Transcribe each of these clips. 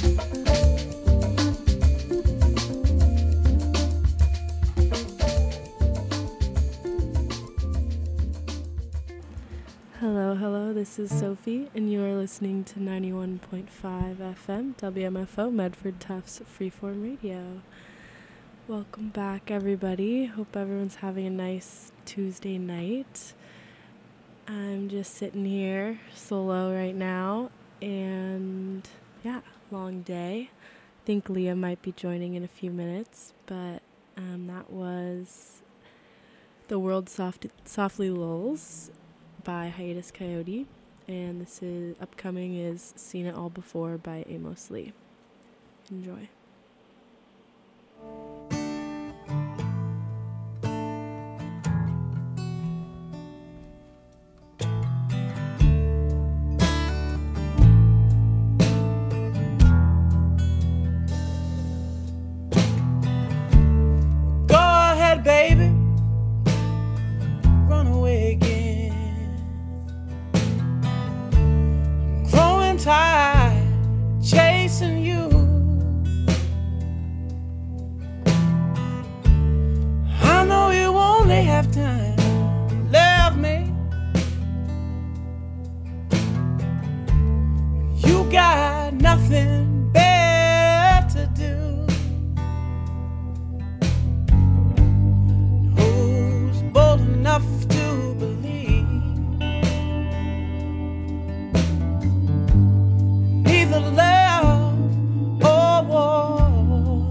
Hello, this is Sophie, and you are listening to 91.5 FM, WMFO, Medford Tufts Freeform Radio. Welcome back, everybody. Hope everyone's having a nice Tuesday night. I'm just sitting here solo right now, and yeah, long day. I think Leah might be joining in a few minutes, but that was The World Softly Lulls by Hiatus Kaiyote, and this is upcoming is Seen It All Before by Amos Lee. Enjoy. Go ahead, baby, run away again. Tired chasing you. I know you only have time to love me. You got nothing better to do. Who's bold enough to believe the love or war?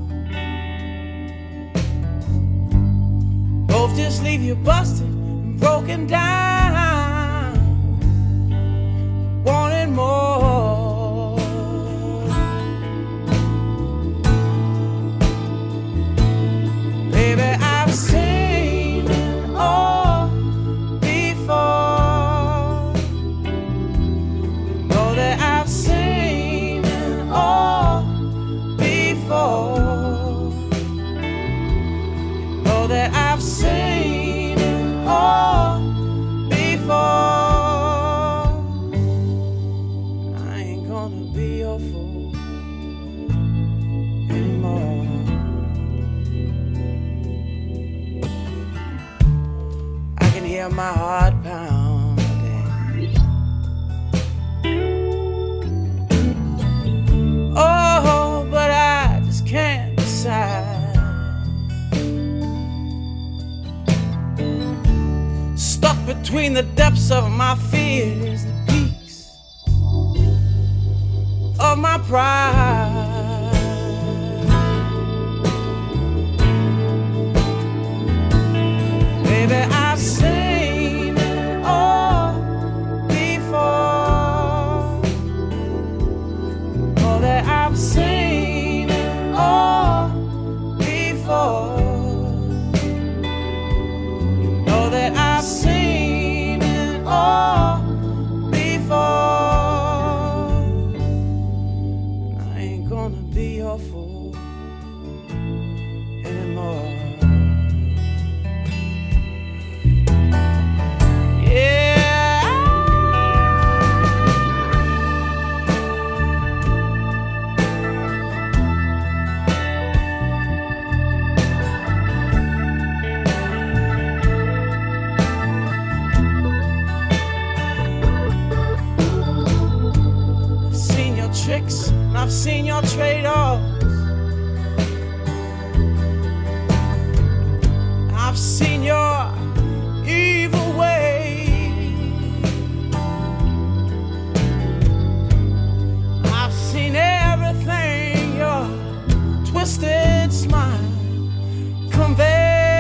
Both just leave you busted and broken down, wanting more. Baby, I've seen it all before. Know that I've seen all before. Know that I've seen it all before. I ain't gonna be your fool anymore. I can hear my heart pounding. Oh, but I just can't decide. Stuck between the depths of my fears and peaks of my pride. Baby, I've seen it all before. Know that I've seen it all before. Know that I've seen it all before. I ain't gonna be your fool anymore. Tricks, and I've seen your trade-offs. I've seen your evil ways. I've seen everything your twisted smile conveys.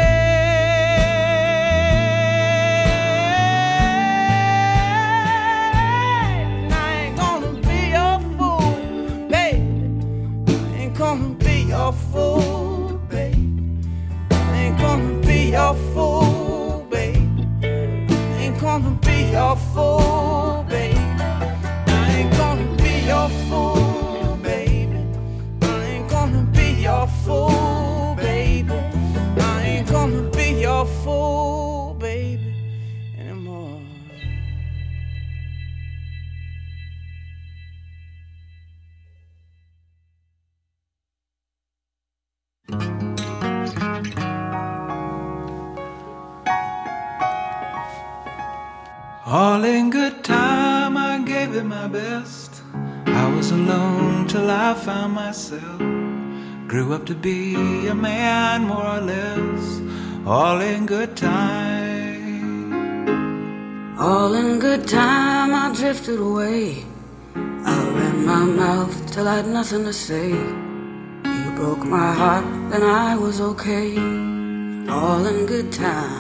Your fool, babe. I ain't gonna be your fool, babe. I ain't gonna be your fool, babe. I ain't gonna be your fool, baby. I ain't gonna be your fool, baby. I ain't gonna be your fool, baby, anymore. All in good time, I gave it my best. I was alone till I found myself. Grew up to be a man, more or less. All in good time. All in good time, I drifted away. I ran my mouth till I had nothing to say. You broke my heart, then I was okay. All in good time.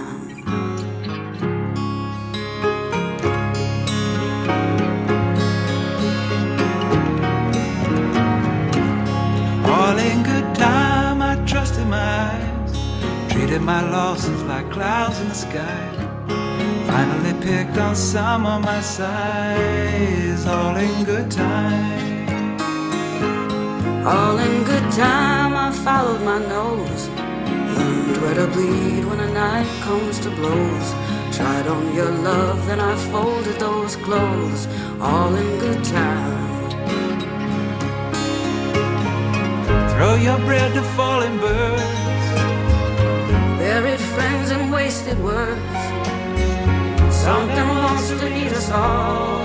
All in good time, I trusted my eyes. Treated my losses like clouds in the sky. Finally picked on some of my size. All in good time. All in good time, I followed my nose. Learned where to bleed when a knife comes to blows. Tried on your love, then I folded those clothes. All in good time. Throw your bread to falling birds. Buried friends and wasted words. Something wants to eat us all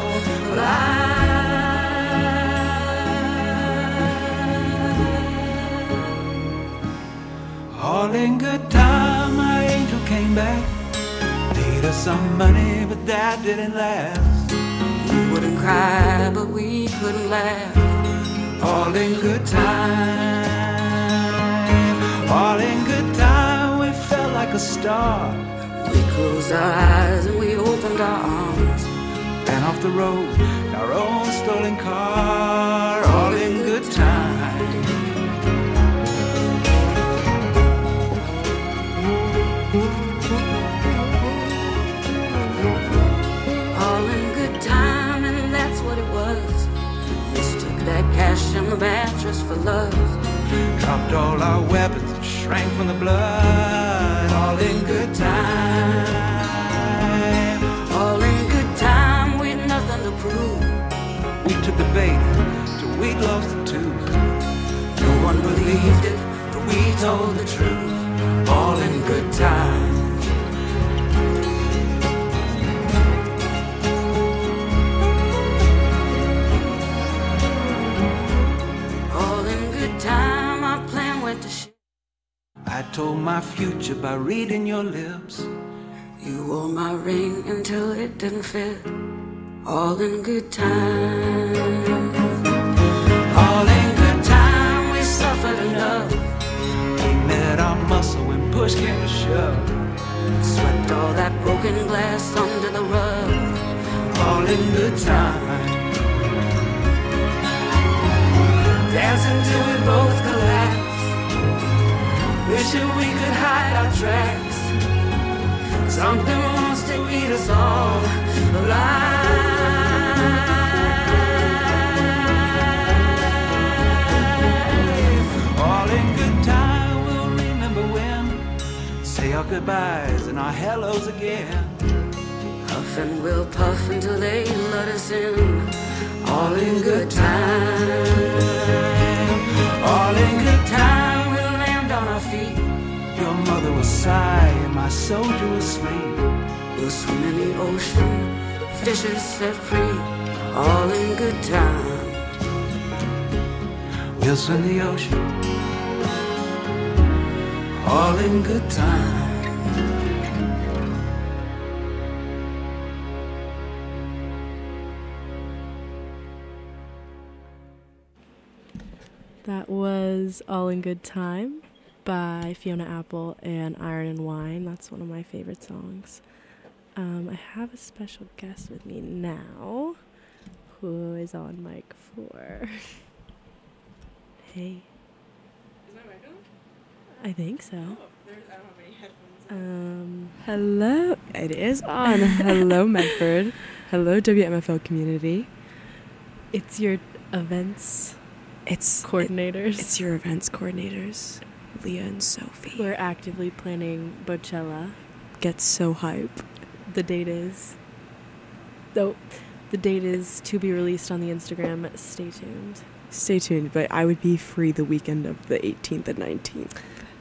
alive. All in good time, my angel came back. Paid us some money, but that didn't last. We wouldn't cry, but we couldn't laugh. All in good time. All in good time, we felt like a star. We closed our eyes and we opened our arms. And off the road, in our own stolen car. All in good time. All in good time, and that's what it was. Mistook that cash and the mattress for love. Dropped all our weapons and shrank from the blood. All in good time. All in good time, we'd nothing to prove. We took the bait till we'd lost the tooth. No one believed it, but we told the truth. All in good time. All in good time, our plan went to shit. I told my future by reading your lips. You wore my ring until it didn't fit. All in good time. All in good time, we suffered enough. We met our muscle when push came to shove. Swept all that broken glass under the rug. All in good time. Dancing till we both collapse. Wishing we could hide our tracks. Something wants to eat us all alive. All in good time, we'll remember when. Say our goodbyes and our hellos again. Huff and we'll puff until they let us in. All in good time. All in good time, we'll land on our feet. Your mother will sigh and my soldier will sleep. We'll swim in the ocean, fishes set free. All in good time. We'll swim the ocean. All in good time. That was All in Good Time by Fiona Apple and Iron and Wine. That's one of my favorite songs. I have a special guest with me now who is on mic 4. Hey. Is my mic on? I think so. Oh, I don't have any headphones. Hello. It is on. Hello, Medford. Hello, WMFL community. It's your events coordinators. It's your events coordinators, Leah and Sophie. We're actively planning Bocella. Get so hype. The date is to be released on the Instagram. Stay tuned. Stay tuned, but I would be free the weekend of the 18th and 19th.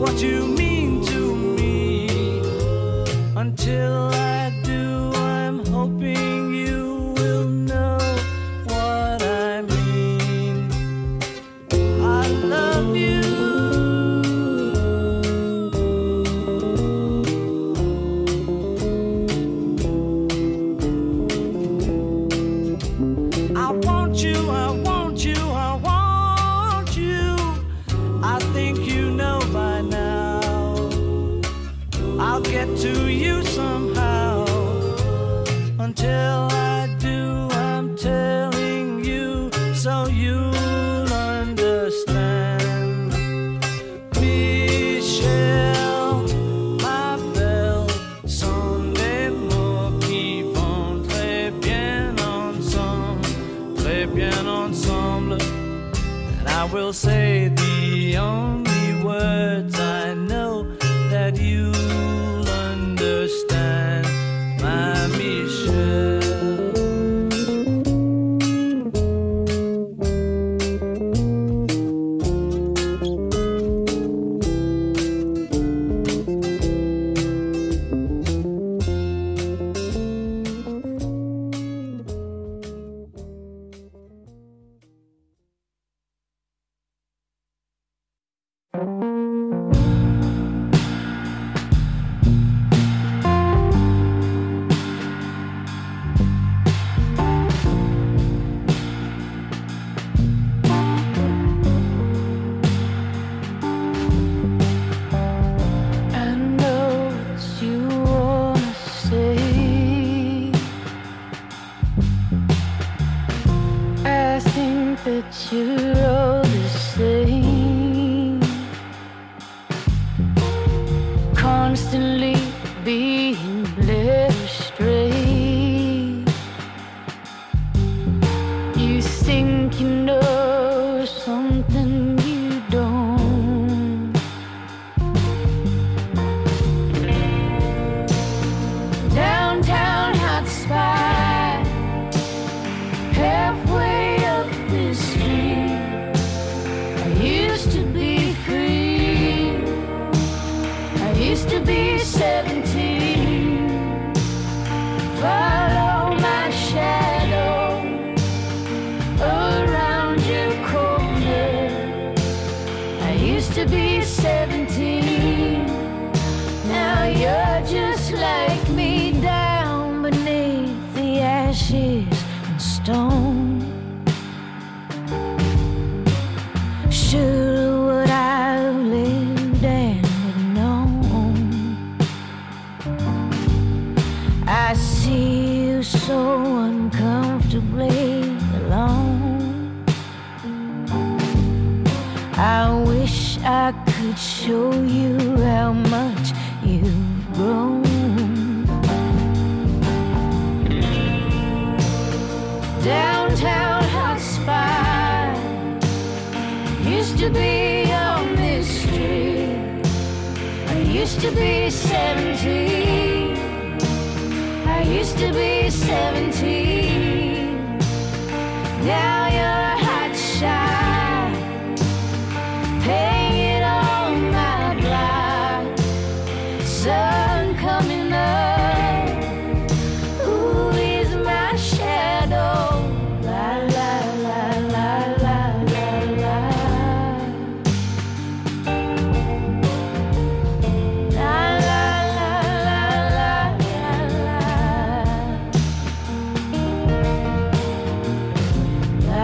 what you mean to me. Until I do, I'm hoping you will know what I mean. I love you. I want you, I want you, I want you. I think you know by now. I'll get to you somehow. Until I do, I'm telling you so you'll understand. Michel, ma belle, sont des mots qui vont très bien ensemble. And I will say the only words I know that you'll understand, my Michel. I know what you wanna say. I think that you're all the same, constantly being led astray. You think you know something you don't. Downtown hot spot, halfway up this street. I used to be free. I used to be 17. Follow my shadow around your corner. I used to be 17. Now you're just like me, down beneath the ashes and stone. Sure would I lived and have known. I see you so uncomfortably alone. I wish I could show you how much you've grown. Downtown hot spot used to be a mystery. I used to be 17. I used to be 17. Now you're a hot shot, painted on my block. Sun coming up, who is my shadow? La la la la la la la. La la la la la la la. La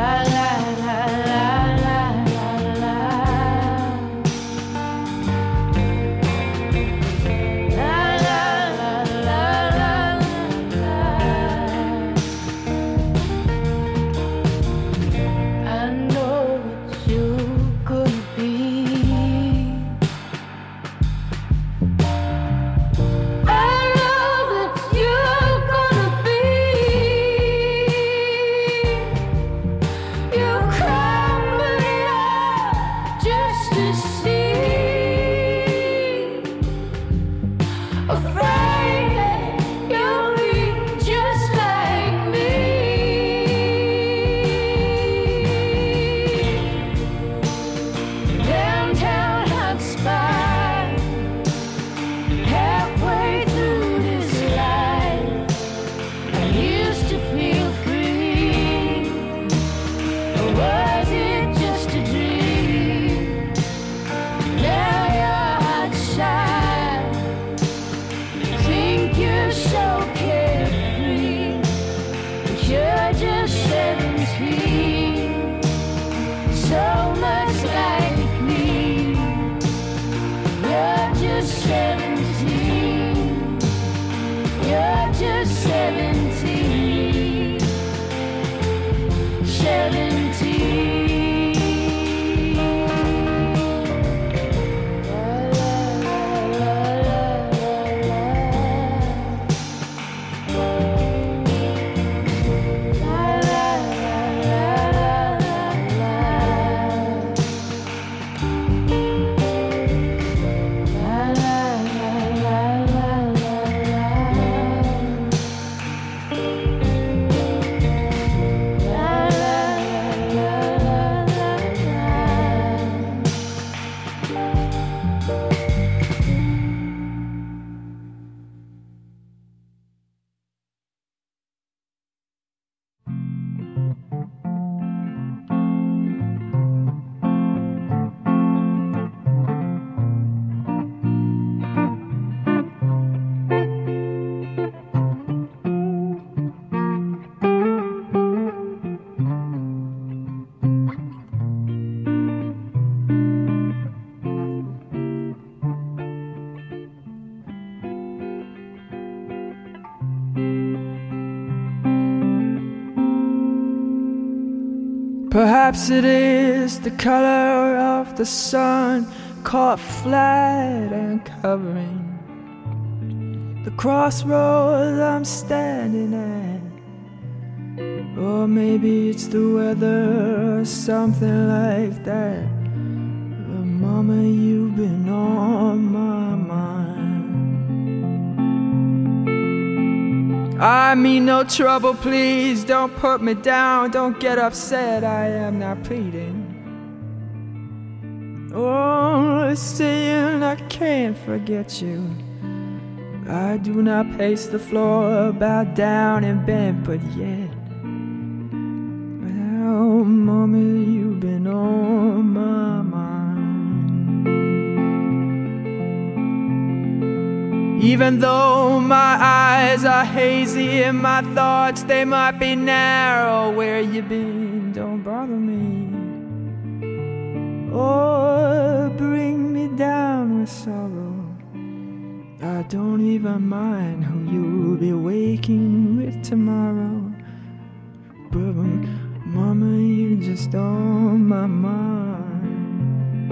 Perhaps it is the color of the sun caught flat and covering the crossroads I'm standing at. Or maybe it's the weather or something like that. But mama, you've been on my mind. I mean no trouble, please don't put me down. Don't get upset, I am not pleading. Oh, saying I can't forget you. I do not pace the floor, bow down and bend, but yet, well, mama, you've been on my mind. Even though my eyes are hazy and my thoughts, they might be narrow, where you been, don't bother me. Or bring me down with sorrow. I don't even mind who you'll be waking with tomorrow. But mama, you just on my mind.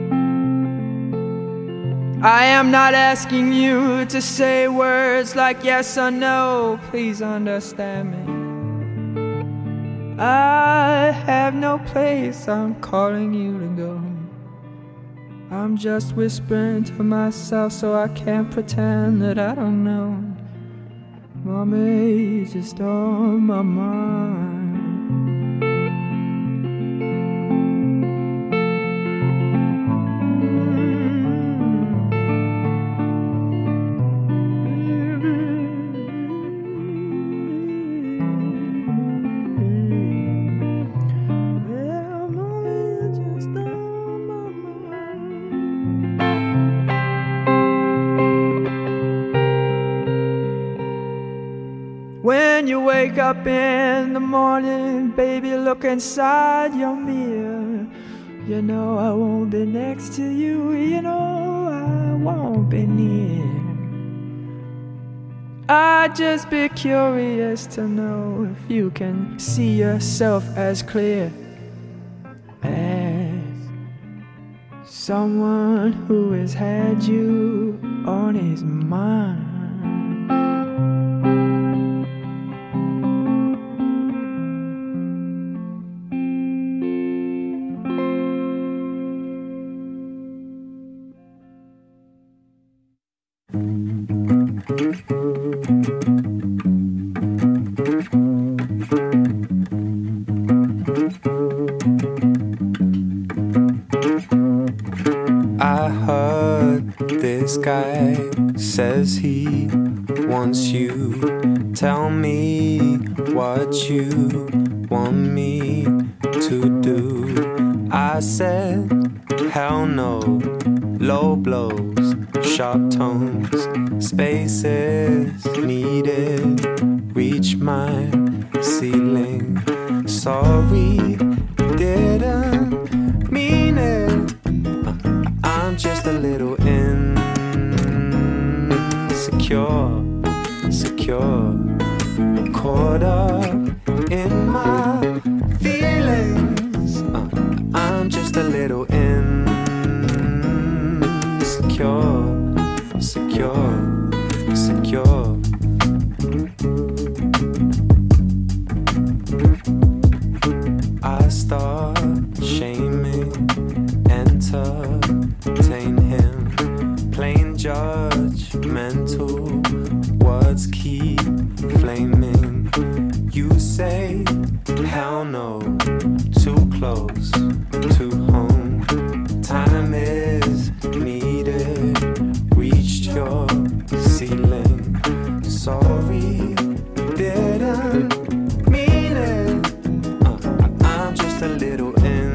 I am not asking you to say words like yes or no. Please understand me. I have no place I'm calling you to go. I'm just whispering to myself so I can't pretend that I don't know. Mama, you're just on my mind. When you wake up in the morning, baby, look inside your mirror. You know I won't be next to you, you know I won't be near. I'd just be curious to know if you can see yourself as clear as someone who has had you on his mind. I heard this guy says he wants you. Tell me what you want me to do. I said, hell no. Low blows, sharp tones, spaces needed. Reach my ceiling. Sorry, didn't mean it. I'm just a little insecure, secure, caught up in my feelings. I'm just a little insecure, secure, secure. I start shaming, entertain him, plain judgmental, words keep flaming. You say, hell no, too close to home. Time is needed, reached your ceiling. Sorry, didn't mean it. I'm just a little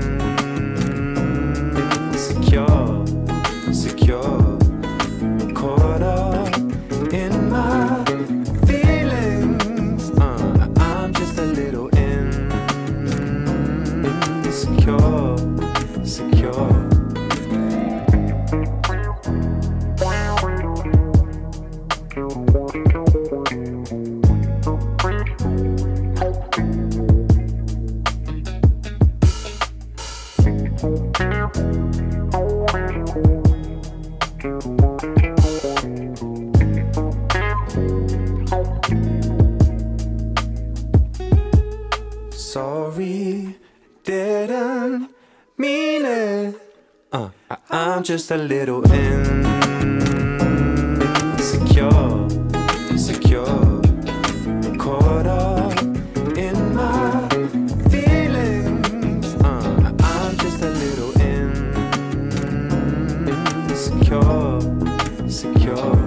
insecure, secure, caught up in my feelings. I'm just a little insecure, secure. Sorry, didn't mean it. I'm just a little insecure, secure, caught up in my feelings. I'm just a little insecure, secure.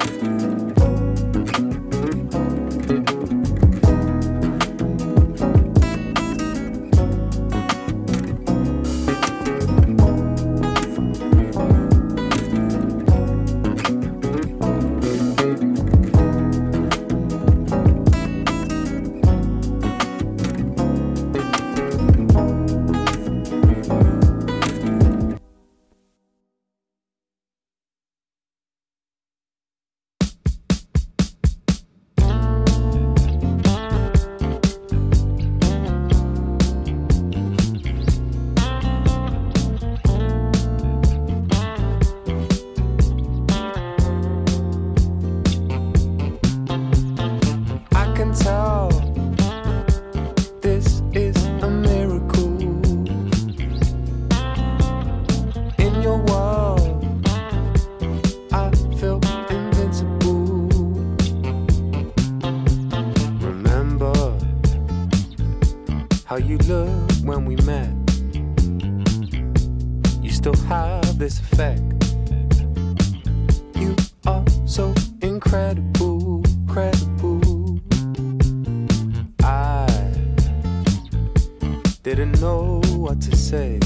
How you look when we met. You still have this effect. You are so incredible, credible. I didn't know what to say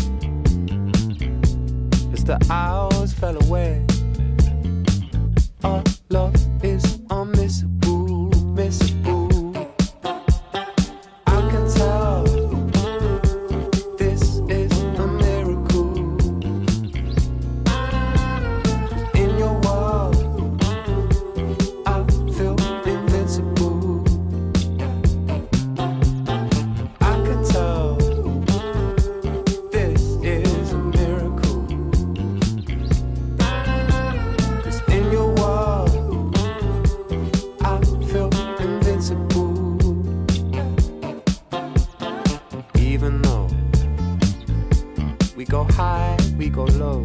as the hours fell away. Our love is unmissable, missable. I can tell this is a miracle. In your world, I feel invincible. I can tell this is a miracle. 'Cause in your world, I feel invincible. Even though we go high, we go low,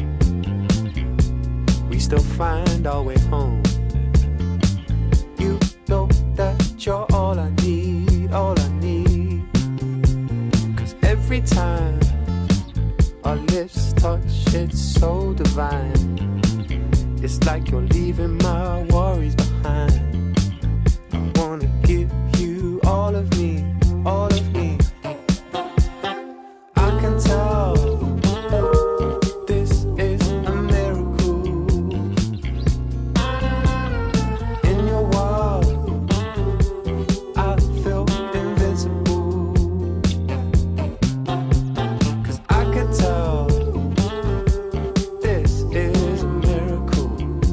we still find our way home. You know that you're all I need, all I need. 'Cause every time our lips touch, it's so divine. It's like you're leaving my worries behind. I wanna give you all of me, all of me. I can tell this is a miracle. In your world, I feel invincible. 'Cause I can tell this is a miracle.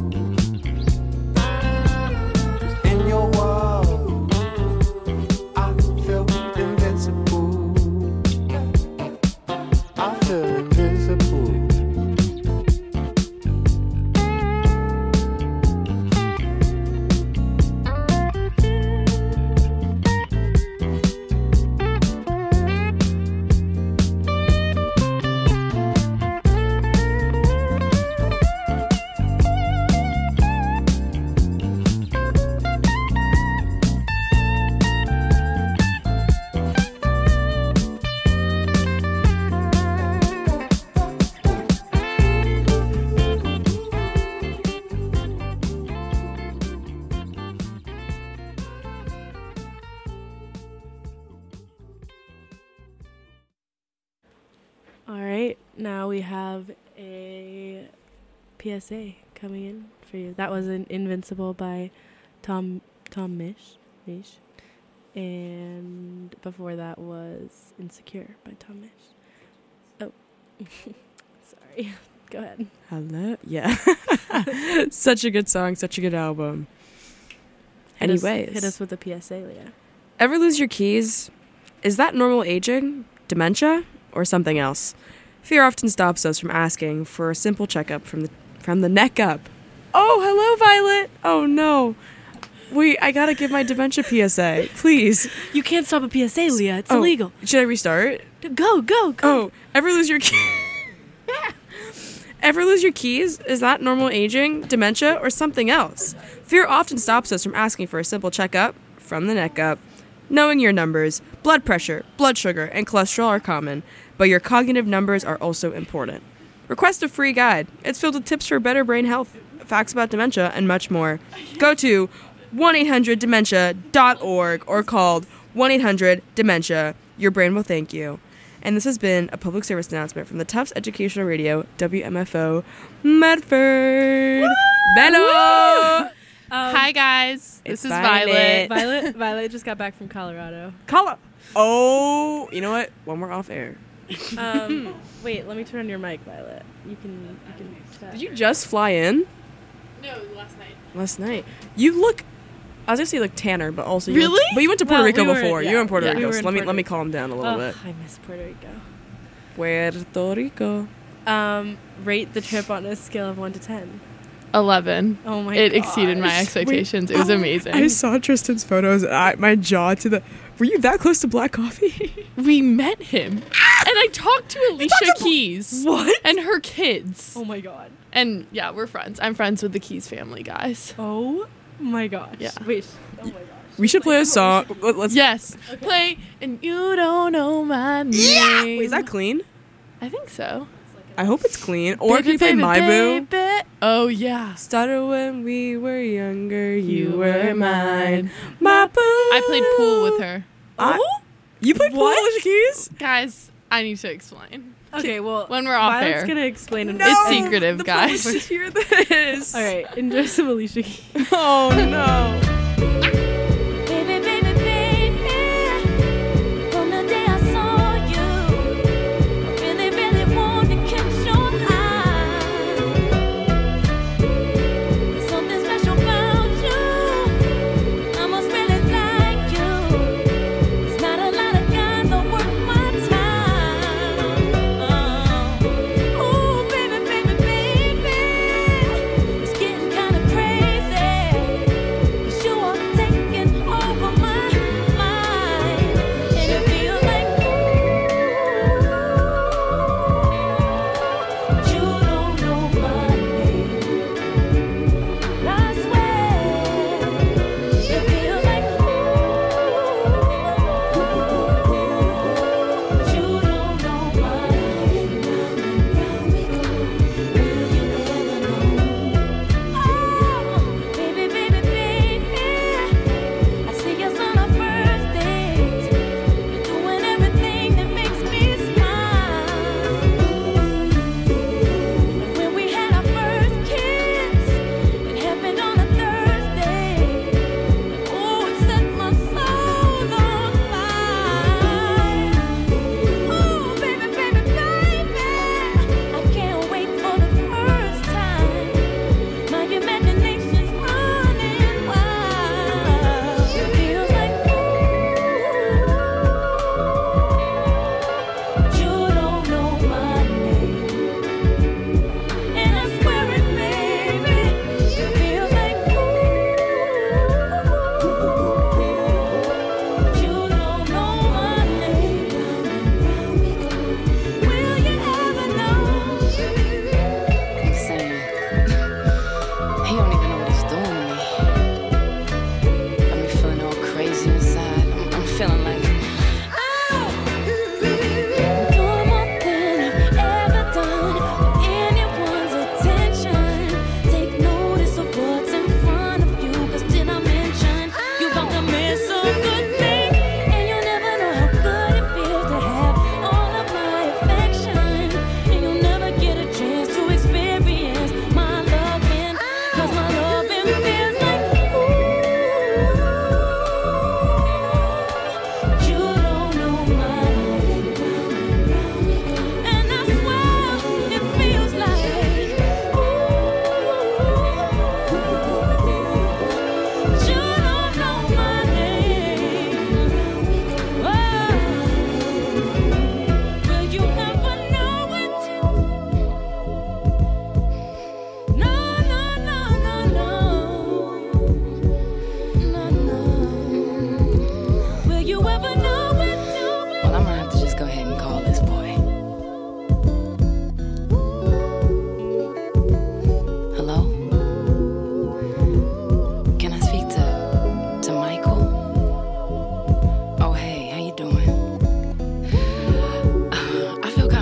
'Cause in your world, I feel invincible. I feel invisible. All right, now we have a PSA coming in for you. That was an Invincible by Tom Misch. And before that was Insecure by Tom Misch. Oh, sorry. Go ahead. Hello? Yeah. Such a good song, such a good album. Anyways. Hit us with a PSA, Leah. Ever lose your keys? Is that normal aging, dementia, or something else? Fear often stops us from asking for a simple checkup from the neck up. Oh, hello, Violet. Oh, no. Wait, I gotta give my dementia PSA. Please. You can't stop a PSA, Leah. It's illegal. Should I restart? Go. Oh, ever lose your Ever lose your keys? Is that normal aging, dementia, or something else? Fear often stops us from asking for a simple checkup from the neck up. Knowing your numbers, blood pressure, blood sugar, and cholesterol are common, but your cognitive numbers are also important. Request a free guide. It's filled with tips for better brain health, facts about dementia, and much more. Go to 1-800-DEMENTIA.org or called 1-800-DEMENTIA. Your brain will thank you. And this has been a public service announcement from the Tufts Educational Radio, WMFO, Medford. Hello! Hi, guys. It's This is Violet. Violet. Violet just got back from Colorado. Oh, you know what? One more off air. Wait, let me turn on your mic, Violet. You can chat. Did you just fly in? No, last night. Last night. You look, I was gonna say like tanner, but also Really? but you went to Puerto Well, Rico we were- before. yeah, You were in Puerto yeah, Rico. we were So in let me Puerto calm down a little bit. I miss Puerto Rico. Puerto Rico. Rate the trip on a scale of 1 to 10. 11. Oh my It gosh. exceeded my expectations. It was amazing. I saw Tristan's photos. And my jaw to the. Were you that close to Black Coffee? We met him. And I talked to Alicia Keys. What? And her kids. Oh my god. And yeah, we're friends. I'm friends with the Keys family, guys. Oh my gosh. Yeah. Wait. Oh my gosh. We should play a song. Let's. Yes. Play And You Don't Know My Name. Yeah. Wait, is that clean? I think so. I hope it's clean. Or can you play My Boo? Baby. Oh, yeah. Started when we were younger. You You were were mine. My boo. I played pool with her. You played pool with Alicia Keys? Guys, I need to explain. Okay, well, When we're off Violet's air. gonna explain. No! It's secretive, The guys. public should hear this. All right, enjoy some Alicia Keys. Oh no. Baby, baby, baby, from the day I saw you, I really, really want to catch your eye. There's something special about you. I must really like you. There's not a lot of guys that worth my time. Oh, baby, baby, baby, it's getting kind of crazy. 'Cause you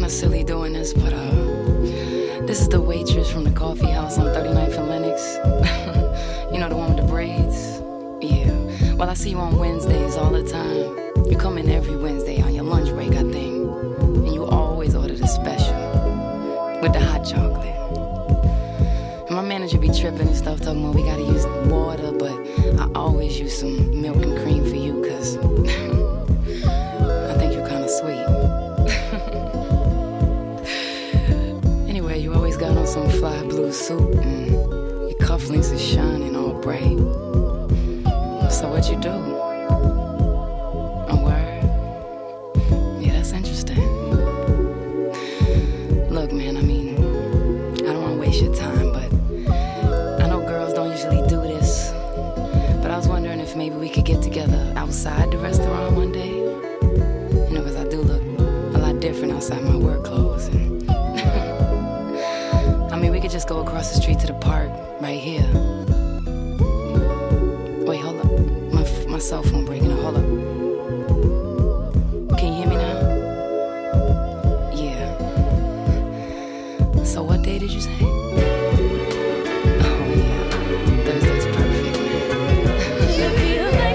of silly doing this, but this is the waitress from the coffee house on 39th and Lenox. You know, the one with the braids? Yeah. Well, I see you on Wednesdays all the time. You come in every Wednesday on your lunch break, I think. And you always order the special with the hot chocolate. And my manager be tripping and stuff, talking about we gotta use water, but I always use some milk and cream for you, cause I think you're kinda sweet. Anyway, you always got on some fly blue suit, and your cufflinks is shining all bright. So what you do? A word? Yeah, that's interesting. Look, man, I mean, I don't wanna waste your time, but I know girls don't usually do this. But I was wondering if maybe we could get together outside the restaurant one day. You know, cause I do look a lot different outside my work clothes. And I mean, we could just go across the street to the park right here. Wait, hold up. My cell phone breaking up. Hold up. Can you hear me now? Yeah. So what day did you say? Oh, yeah. Thursday's perfect, man. You feel like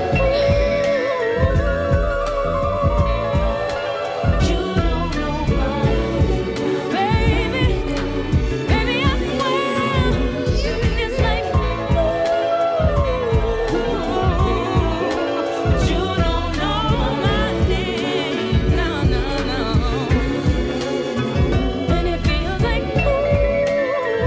you don't know baby, baby, I swear it's like you don't know my name, no, no, no. And it feels like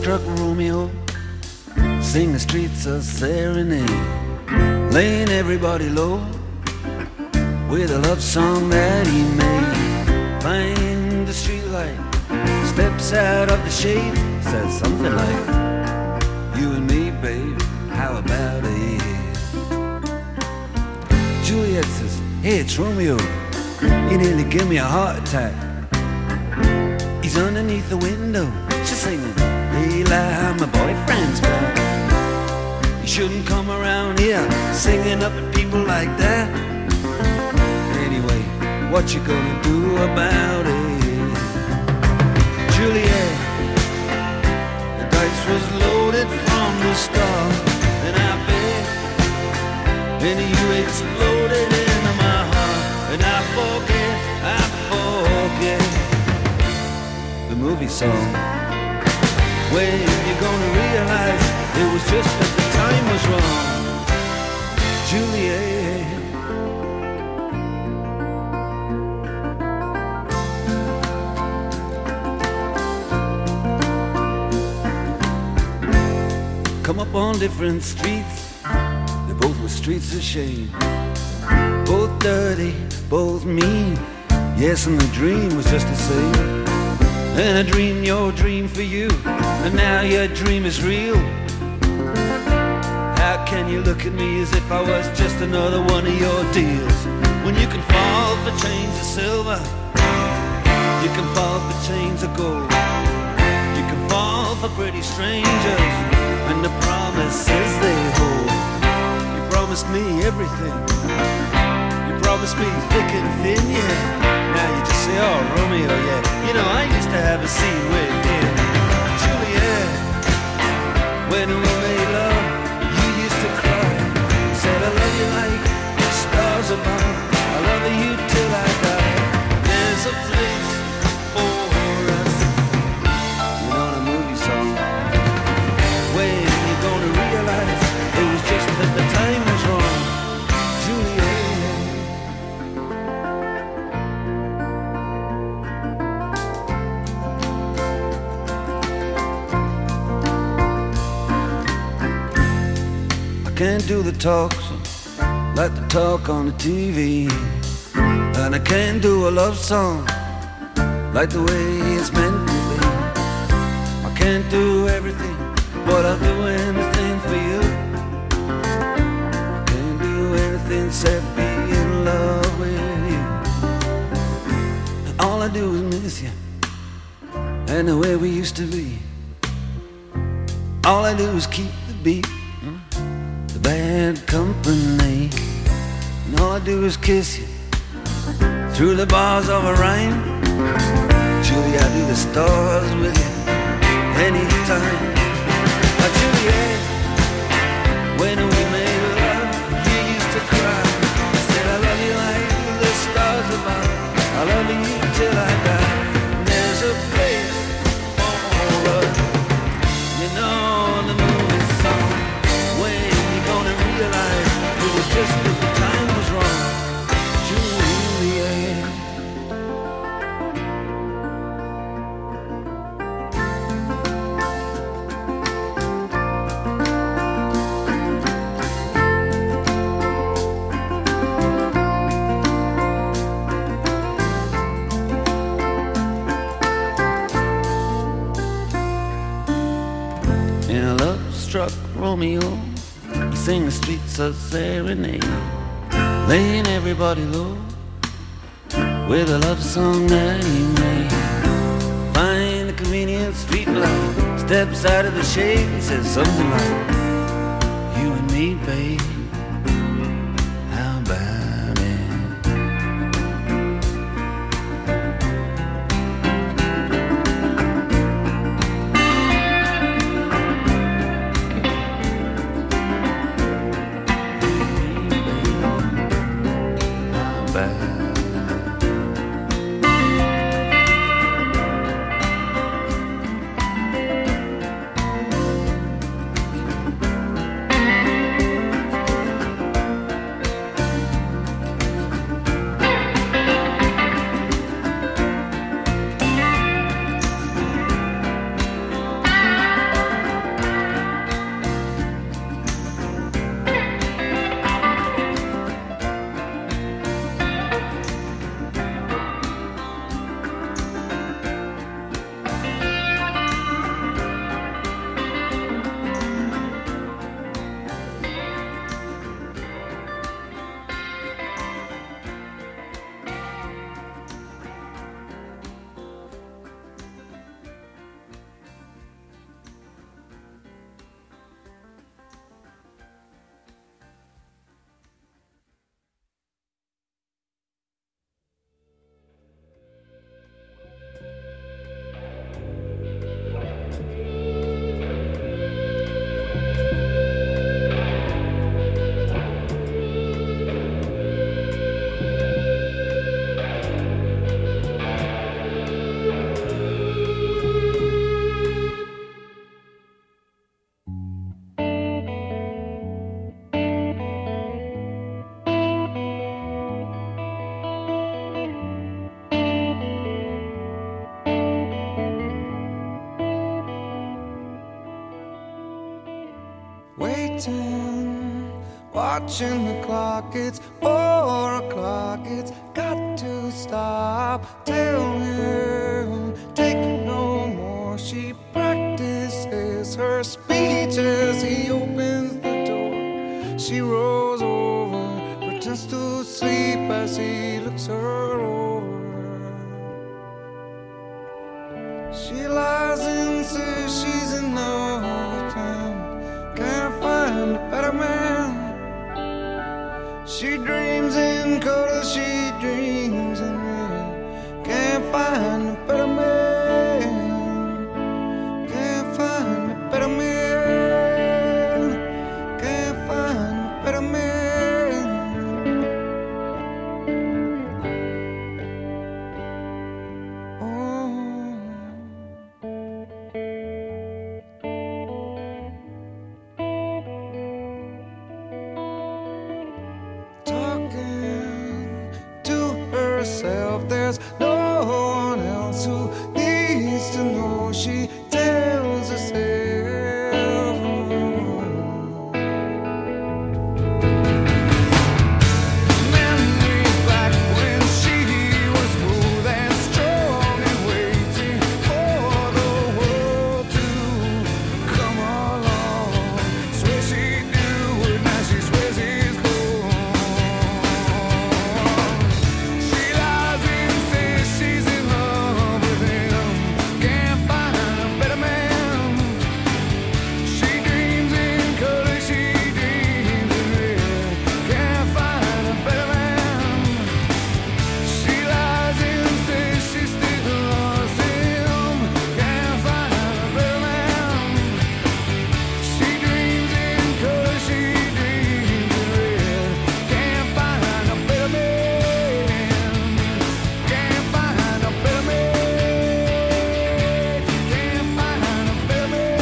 love-struck Romeo sing the streets a serenade, laying everybody low with a love song that he made. Find the streetlight, steps out of the shade, says something like, you and me, babe, how about it? Juliet says, hey, it's Romeo, he nearly gave me a heart attack. He's underneath the window, she's singing, hey, lie, my boyfriend's back. You shouldn't come around here singing up at people like that. Anyway, what you gonna do about it? Juliet, the dice was loaded from the start, and I bet, and you exploded into my heart, and I forget the movie song. When you gonna realize it was just that the time was wrong, Juliet? Come up on different streets, they both were streets of shame, both dirty, both mean, yes, and the dream was just the same. And I dreamed your dream for you, and now your dream is real. How can you look at me as if I was just another one of your deals? When you can fall for chains of silver, you can fall for chains of gold, you can fall for pretty strangers and the promises they hold. You promised me everything, you promised me thick and thin, yeah. Now you just say, oh, Romeo, yeah. You know, I used to have a scene with him. Juliet, when we made love, you used to cry. You said, I love you like the stars above, I love you till I die. There's a place for us. You know the movie song. When you gonna realize it was just that the time was wrong, Juliet? Can't do the talks like the talk on the TV, and I can't do a love song like the way it's meant to be. I can't do everything, but I'll do anything for you. I can't do anything except be in love with you. And all I do is miss you and the way we used to be. All I do is keep the beat, bad company, and all I do is kiss you through the bars of a rhyme. Julie, I do the stars with you anytime. Juliet, when we made love, you used to cry. You said, I love you like the stars above, I love you till I die. And there's a place for us, you know the movie song. When gonna realize it was just that the time was wrong, Juliet. In a love-struck Romeo, sing the streets a serenade, laying everybody low with a love song that he made. Find a convenient street light, steps out of the shade, and says something like, you and me, babe, how about it? waiting, watching the clock. It's 4 o'clock, it's got to stop. Tell him, take no more. She practices her speech as he opens the door. She rolls over, pretends to sleep as he looks her over. She lies and says she's in love with him, can't find a better man. She dreams in color, she dreams in red, can't find a better man. Can't find a better man. Can't find a better man. Oh. Talking to herself, there's no one else who needs to know. She tells herself. Memories back when she was smooth and strong and waiting for the world to come along. Swear she'd do it, now she swears he's gone. She lies and says she's in love with him, can't find a better man. She dreams in color, she dreams in red, can't find a better man. She lies and says she still loves him, can't find a better man. She dreams in color, she dreams in red, can't find a better man. Can't find a better man. Can't find a better man.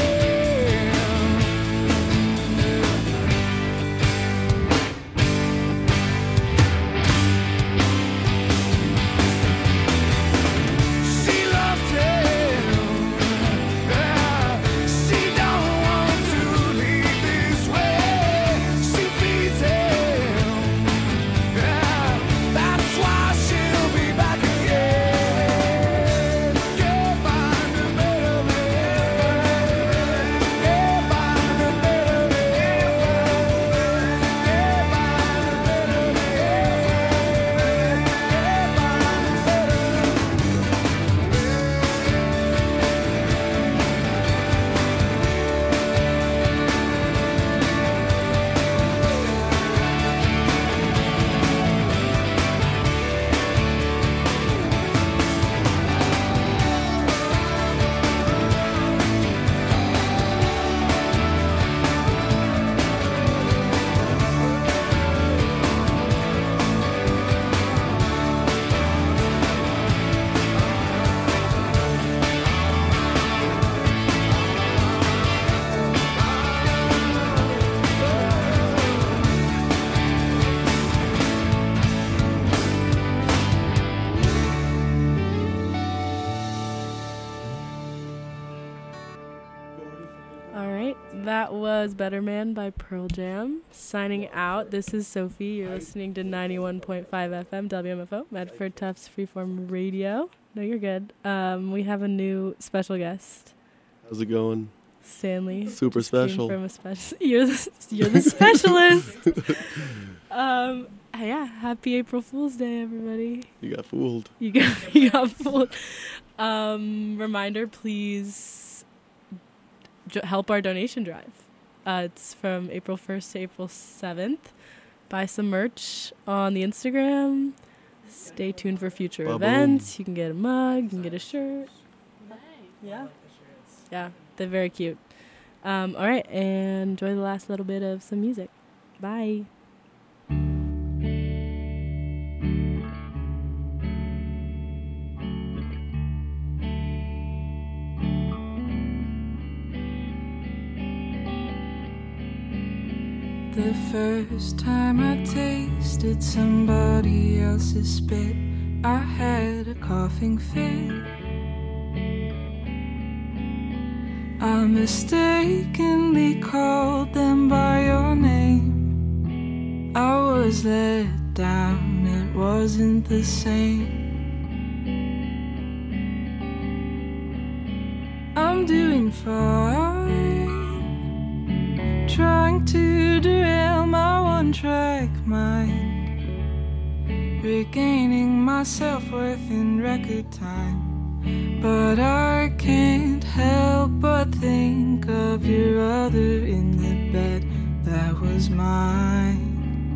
She loved him, yeah. She don't want to leave this way. She feeds him, yeah. That's why she'll be back again. Can't find a better man. Can't find a better man. Can't find a better man. Can't find a better man. All right, that was Better Man by Pearl Jam. Signing out, this is Sophie. You're listening to 91.5 FM WMFO, Medford Tufts Freeform Radio. No, you're good. We have a new special guest, How's it going? Stanley. Super Just came special. From a you're the specialist. Yeah, happy April Fool's Day, everybody. You got fooled. You got fooled. Reminder, please help our donation drive. It's from April 1st to April 7th. Buy some merch on the Instagram. Stay tuned for future events. You can get a mug. You can get a shirt. Yeah. Yeah, they're very cute. All right, and enjoy the last little bit of some music. Bye. The first time I tasted somebody else's spit, I had a coughing fit. I mistakenly called them by your name. I was let down, it wasn't the same. I'm doing fine, trying to derail my one-track mind, regaining my self-worth in record time. But I can't help but think of your other in the bed that was mine.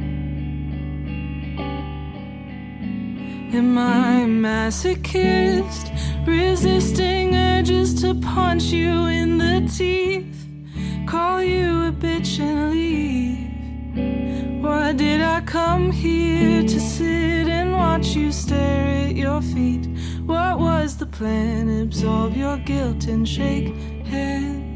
Am I a masochist, resisting urges to punch you in the teeth, call you a bitch and leave? Why did I come here to sit and watch you stare at your feet? What was the plan? Absolve your guilt and shake hands.